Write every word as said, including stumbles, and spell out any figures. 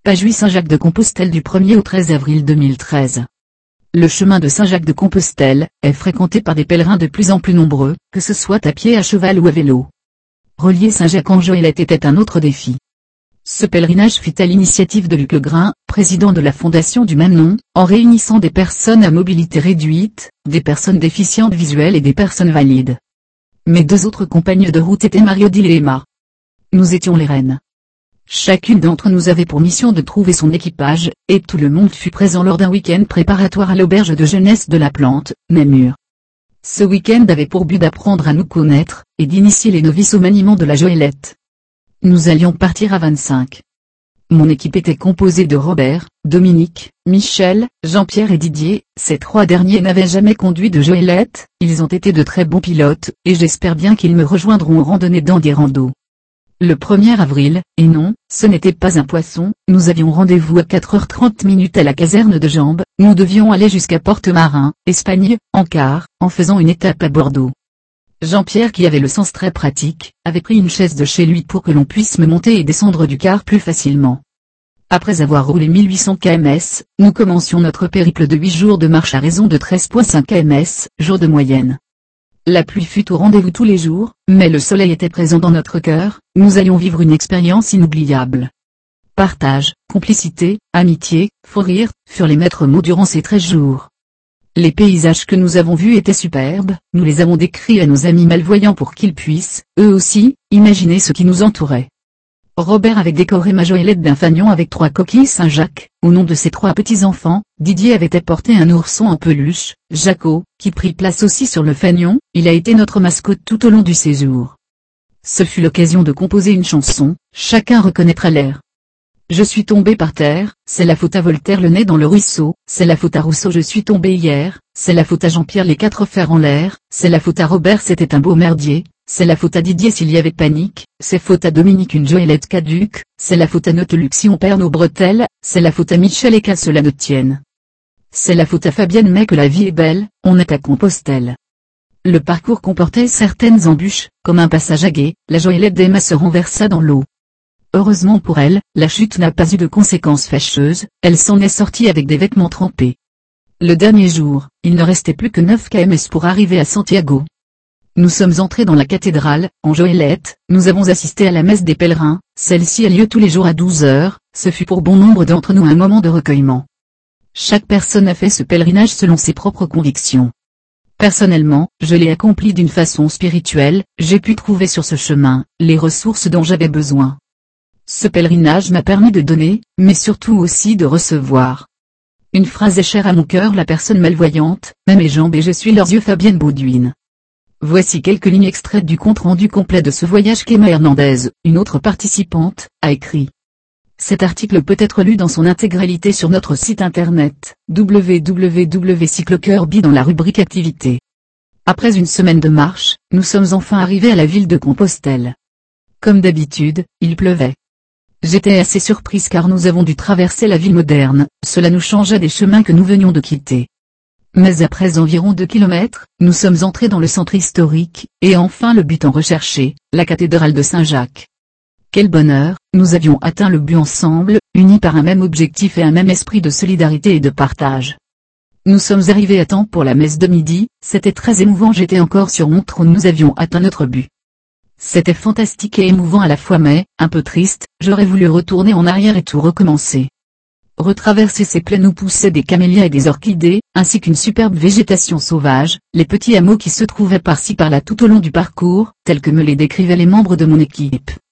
Page huit Saint-Jacques-de-Compostelle du premier au treize avril deux mille treize. Le chemin de Saint-Jacques-de-Compostelle est fréquenté par des pèlerins de plus en plus nombreux, que ce soit à pied, à cheval ou à vélo. Relier Saint-Jacques-en-Goélette était un autre défi. Ce pèlerinage fut à l'initiative de Luc Legrin, président de la fondation du même nom, en réunissant des personnes à mobilité réduite, des personnes déficientes visuelles et des personnes valides. Mes deux autres compagnes de route étaient Marie-Odile et Emma. Nous étions les reines. Chacune d'entre nous avait pour mission de trouver son équipage, et tout le monde fut présent lors d'un week-end préparatoire à l'auberge de jeunesse de la Plante, Namur. Ce week-end avait pour but d'apprendre à nous connaître, et d'initier les novices au maniement de la goélette. Nous allions partir à vingt-cinq. Mon équipe était composée de Robert, Dominique, Michel, Jean-Pierre et Didier. Ces trois derniers n'avaient jamais conduit de goélette, ils ont été de très bons pilotes, et j'espère bien qu'ils me rejoindront aux randonnées d'Andirando. Le premier avril, et non, ce n'était pas un poisson, nous avions rendez-vous à quatre heures trente à la caserne de Jambes, nous devions aller jusqu'à Port-Marin, Espagne, en car, en faisant une étape à Bordeaux. Jean-Pierre, qui avait le sens très pratique, avait pris une chaise de chez lui pour que l'on puisse me monter et descendre du car plus facilement. Après avoir roulé mille huit cents kilomètres, nous commencions notre périple de huit jours de marche à raison de treize virgule cinq kilomètres, jour de moyenne. La pluie fut au rendez-vous tous les jours, mais le soleil était présent dans notre cœur, nous allions vivre une expérience inoubliable. Partage, complicité, amitié, faux rire, furent les maîtres mots durant ces treize jours. Les paysages que nous avons vus étaient superbes, nous les avons décrits à nos amis malvoyants pour qu'ils puissent, eux aussi, imaginer ce qui nous entourait. Robert avait décoré ma goélette d'un fanion avec trois coquilles Saint-Jacques, au nom de ses trois petits-enfants. Didier avait apporté un ourson en peluche, Jaco, qui prit place aussi sur le fanion, il a été notre mascotte tout au long du séjour. Ce fut l'occasion de composer une chanson, chacun reconnaîtra l'air. Je suis tombé par terre, c'est la faute à Voltaire le nez dans le ruisseau, c'est la faute à Rousseau je suis tombé hier, c'est la faute à Jean-Pierre les quatre fers en l'air, c'est la faute à Robert c'était un beau merdier, c'est la faute à Didier s'il y avait panique, c'est faute à Dominique une goélette caduque, c'est la faute à Notre-Luc si on perd nos bretelles, c'est la faute à Michel et qu'à cela ne tienne. C'est la faute à Fabienne mais que la vie est belle, on est à Compostelle. Le parcours comportait certaines embûches, comme un passage à gué, la goélette d'Emma se renversa dans l'eau. Heureusement pour elle, la chute n'a pas eu de conséquences fâcheuses, elle s'en est sortie avec des vêtements trempés. Le dernier jour, il ne restait plus que neuf kilomètres pour arriver à Santiago. Nous sommes entrés dans la cathédrale, en goélette, nous avons assisté à la messe des pèlerins, celle-ci a lieu tous les jours à douze heures, ce fut pour bon nombre d'entre nous un moment de recueillement. Chaque personne a fait ce pèlerinage selon ses propres convictions. Personnellement, je l'ai accompli d'une façon spirituelle, j'ai pu trouver sur ce chemin, les ressources dont j'avais besoin. Ce pèlerinage m'a permis de donner, mais surtout aussi de recevoir. Une phrase est chère à mon cœur la personne malvoyante, même mes jambes et je suis leurs yeux Fabienne Baudouin. Voici quelques lignes extraites du compte-rendu complet de ce voyage qu'Emma Hernandez, une autre participante, a écrit. Cet article peut être lu dans son intégralité sur notre site internet, w w w point cyclecoeur-bi dans la rubrique activités. Après une semaine de marche, nous sommes enfin arrivés à la ville de Compostelle. Comme d'habitude, il pleuvait. J'étais assez surprise car nous avons dû traverser la ville moderne, cela nous changea des chemins que nous venions de quitter. Mais après environ deux kilomètres, nous sommes entrés dans le centre historique, et enfin le but en recherché, la cathédrale de Saint-Jacques. Quel bonheur, nous avions atteint le but ensemble, unis par un même objectif et un même esprit de solidarité et de partage. Nous sommes arrivés à temps pour la messe de midi, c'était très émouvant j'étais encore sur mon trône nous avions atteint notre but. C'était fantastique et émouvant à la fois mais, un peu triste, j'aurais voulu retourner en arrière et tout recommencer. Retraverser ces plaines où poussaient des camélias et des orchidées, ainsi qu'une superbe végétation sauvage, les petits hameaux qui se trouvaient par-ci par-là tout au long du parcours, tels que me les décrivaient les membres de mon équipe.